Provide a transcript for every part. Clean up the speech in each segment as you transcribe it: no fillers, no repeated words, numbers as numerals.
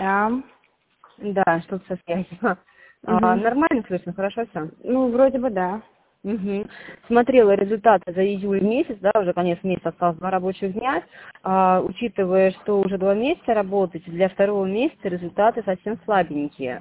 Да. Да, что-то со связью. Мгм. Нормально слышно, хорошо все? Ну, вроде бы да. Угу. Смотрела результаты за июль месяц, да, уже конец месяца, осталось 2 рабочих дня. Учитывая, что уже 2 месяца работаете, для второго месяца результаты совсем слабенькие.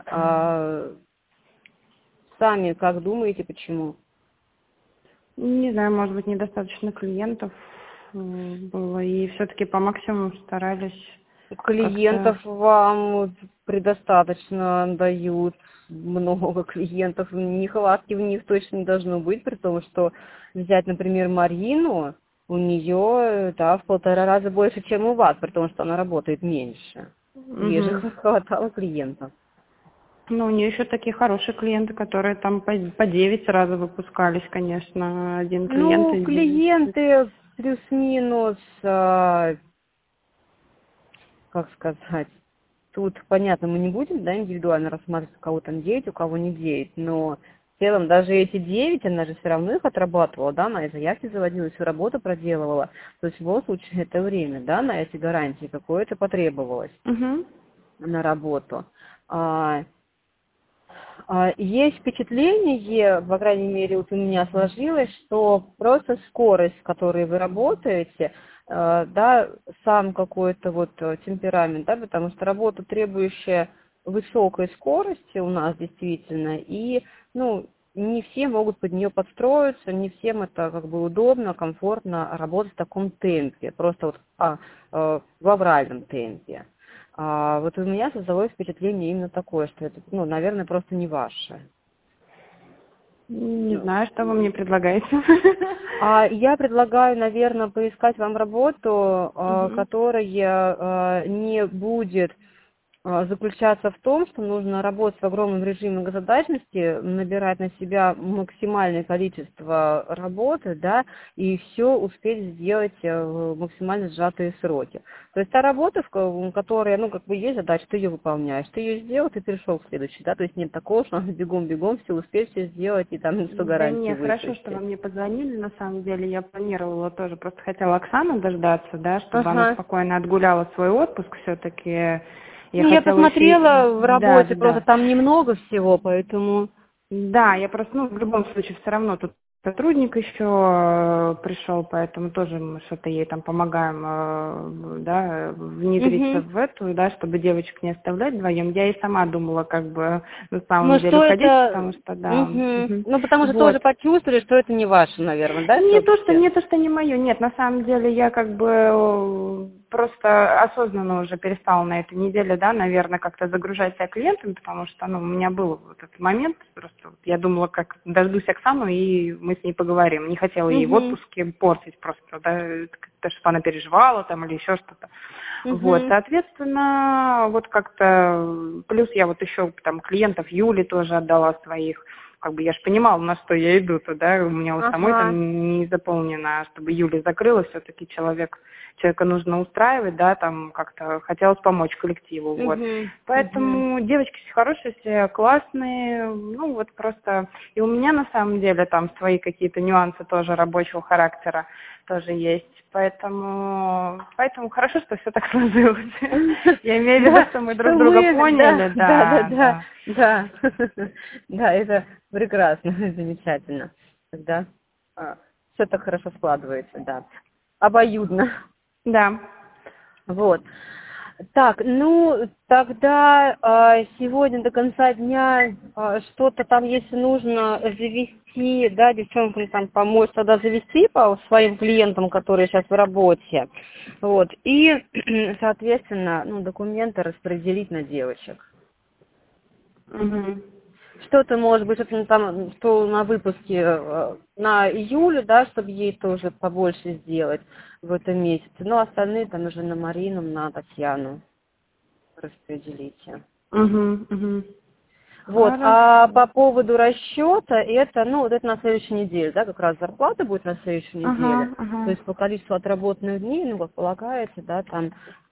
Сами как думаете, почему? Не знаю, может быть, недостаточно клиентов было, и все-таки по максимуму старались как-то... Клиентов вам предостаточно дают, много клиентов, нехватки в них точно не должно быть, при том, что взять, например, Марину, у нее, да, в 1,5 раза больше, чем у вас, при том, что она работает меньше. Ей же Мгм. хватало клиентов. Ну, у нее еще такие хорошие клиенты, которые там по 9 сразу выпускались, конечно, один клиент Ну, из 9. клиенты плюс-минус, как сказать, тут, понятно, мы не будем, да, индивидуально рассматривать, у кого там 9, у кого не 9, но в целом даже эти 9, она же все равно их отрабатывала, да, она и заявки заводила, всю работу проделывала. То есть в любом случае это время, да, на эти гарантии какое-то потребовалось Угу. на работу. А, Есть впечатление, по крайней мере, вот у меня сложилось, что просто скорость, с которой вы работаете, да, сам какой-то вот темперамент, да, потому что работа, требующая высокой скорости у нас действительно, и, ну, не все могут под нее подстроиться, не всем это как бы удобно, комфортно работать в таком темпе, просто вот в авральном темпе. Вот у меня создалось впечатление именно такое, что это, ну, наверное, просто не ваше. Не знаю, что вы мне предлагаете. Я предлагаю, наверное, поискать вам работу, Мгм. которая не будет заключаться в том, что нужно работать в огромном режиме многозадачности, набирать на себя максимальное количество работы, да, и все успеть сделать в максимально сжатые сроки. То есть та работа, которая, ну, как бы есть задача, ты ее выполняешь, ты ее сделал, ты перешел к следующей, да, то есть нет такого, что надо бегом-бегом все успеть, все сделать и там 100 Да гарантий не, хорошо, что вы выпустить. мне позвонили, на самом деле. Я планировала тоже, просто хотела Оксану дождаться, да, чтобы она Ага. спокойно отгуляла свой отпуск все-таки. Я Ну, я хотела еще и... посмотрела в Да, работе, да, просто да. там немного всего, поэтому... Да, я просто, ну, в любом случае, все равно тут сотрудник еще пришел, поэтому тоже мы что-то ей там помогаем, да, внедриться Угу. в эту, да, чтобы девочек не оставлять вдвоем. Я и сама думала, как бы, на самом Ну, деле что уходить, это... потому что, да, Угу. мгм. Ну, потому что Вот. тоже почувствовали, что это не ваше, наверное, да, Не все-таки? то, что не мое, нет, на самом деле я как бы просто осознанно уже перестала на этой неделе, да, наверное, как-то загружать себя клиентами, потому что, ну, у меня был вот этот момент, просто вот я думала, как дождусь Оксану, и мы с ней поговорим. Не хотела ей в Угу. отпуске портить просто, да, то, что она переживала там или еще что-то. Вот, Угу. соответственно, вот как-то, плюс я вот еще там клиентов Юли тоже отдала своих, как бы я же понимала, на что я иду-то, да, у меня у самой Ага. там не заполнено, а чтобы Юля закрыла, все-таки человека нужно устраивать, да, там как-то хотелось помочь коллективу, вот. Угу. Угу. Поэтому девочки все хорошие, все классные, ну вот просто, и у меня на самом деле там свои какие-то нюансы тоже рабочего характера тоже есть. Поэтому хорошо, что все так сложилось. Я имею в виду, Да, что мы друг что друга мы, поняли, да, да, да. да. Да, это прекрасно, замечательно. Тогда все так хорошо складывается, да. Обоюдно. Да. Вот. Так, ну, тогда сегодня до конца дня что-то там, если нужно завести, да, девчонкам там помочь тогда завести по своим клиентам, которые сейчас в работе, вот, и, соответственно, ну, документы распределить на девочек. Мгм. Что-то, может быть, что-то там, что на выпуске на июле, да, чтобы ей тоже побольше сделать в этом месяце, ну, остальные там уже на Марину, на Татьяну распределите. Мгм. Мгм. Вот, а Хорошо. по поводу расчета, это, ну, вот это на следующей неделе, да, как раз зарплата будет на следующей неделе. Ага, То ага. есть по количеству отработанных дней, ну, как полагается, да, там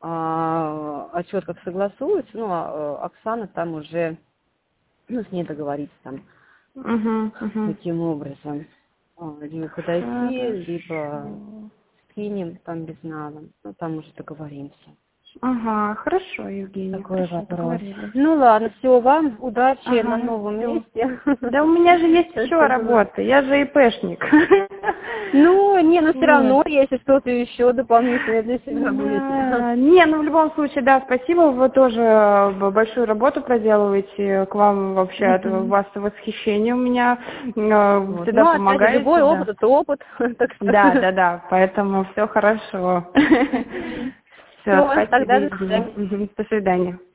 отчет как согласуется, ну, Оксана там уже, ну, с ней договорится там, Мгм. Мгм. каким образом. Либо подойти, Хорошо. либо скинем там безналом, ну, там уже договоримся. Ага, хорошо, Евгения, Такой хорошо, вопрос. договорились. Ну ладно, все, вам удачи Ага, на новом всё. месте. Да у меня же есть еще Чтобы- работа, я же ИПшник. Ну, не, но все Вот. равно, если что-то еще дополнительное для себя будет. Да. Не, ну в любом случае, да, спасибо, вы тоже большую работу проделываете, к вам вообще от вас восхищение у меня, Вот. всегда Ну, опять же, помогаете, любой да. опыт это опыт. Так что... Да, поэтому все хорошо. Все, Все, спасибо, тогда до Евгения. свидания. Мгм, до свидания.